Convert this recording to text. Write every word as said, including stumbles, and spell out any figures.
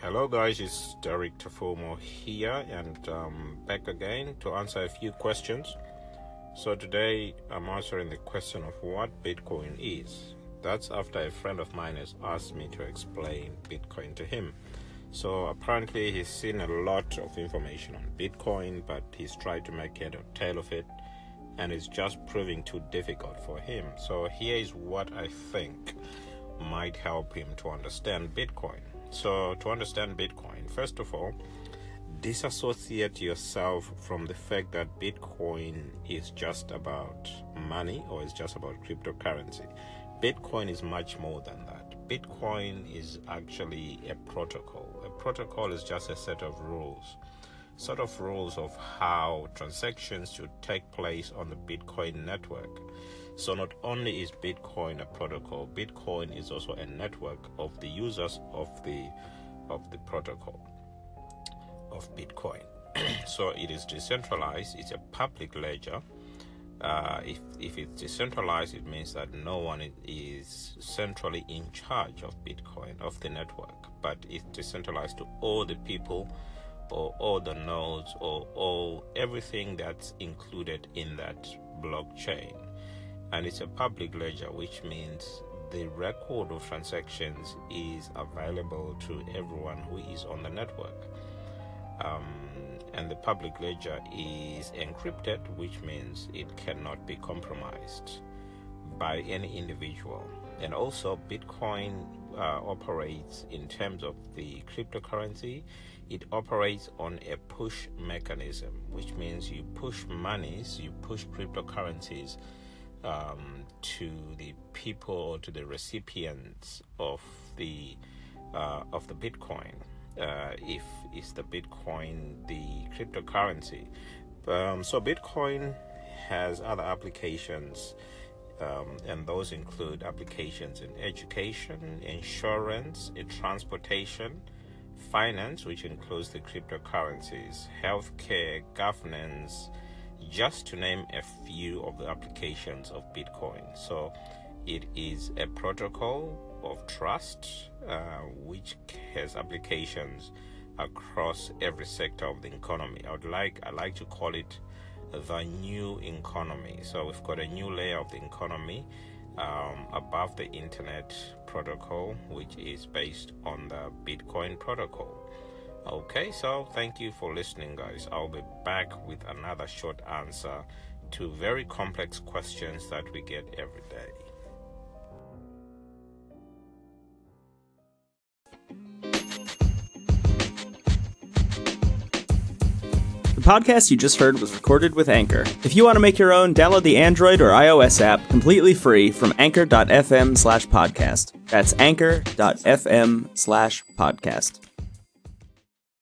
Hello guys, it's Derek Tafomo here and um, back again to answer a few questions. So today I'm answering the question of what Bitcoin is. That's after a friend of mine has asked me to explain Bitcoin to him. So apparently he's seen a lot of information on Bitcoin, but he's tried to make head or tail of it, and it's just proving too difficult for him. So here is what I think might help him to understand Bitcoin. So to understand Bitcoin, first of all, disassociate yourself from the fact that Bitcoin is just about money or is just about cryptocurrency. Bitcoin is much more than that. Bitcoin is actually a protocol. A protocol is just a set of rules, sort of rules of how transactions should take place on the Bitcoin network. So not only is Bitcoin a protocol, Bitcoin is also a network of the users of the of the protocol of Bitcoin. So it is decentralized. It's a public ledger. Uh, if if it's decentralized, it means that no one is centrally in charge of Bitcoin, of the network, but it's decentralized to all the people, or all the nodes, or all everything that's included in that blockchain. And it's a public ledger, which means the record of transactions is available to everyone who is on the network. Um, and the public ledger is encrypted, which means it cannot be compromised by any individual. And also, Bitcoin uh, operates in terms of the cryptocurrency. It operates on a push mechanism, which means you push monies, you push cryptocurrencies Um, to the people or to the recipients of the uh, of the Bitcoin. Uh, if is the Bitcoin the cryptocurrency? Um, so Bitcoin has other applications, um, and those include applications in education, insurance, in transportation, finance, which includes the cryptocurrencies, healthcare, governance, just to name a few of the applications of Bitcoin. So it is a protocol of trust, uh, which has applications across every sector of the economy. I would like I like to call it the new economy. So we've got a new layer of the economy um, above the internet protocol, which is based on the Bitcoin protocol. Okay, so thank you for listening, guys. I'll be back with another short answer to very complex questions that we get every day. The podcast you just heard was recorded with Anchor. If you want to make your own, download the Android or iOS app completely free from anchor.fm slash podcast. That's anchor.fm slash podcast.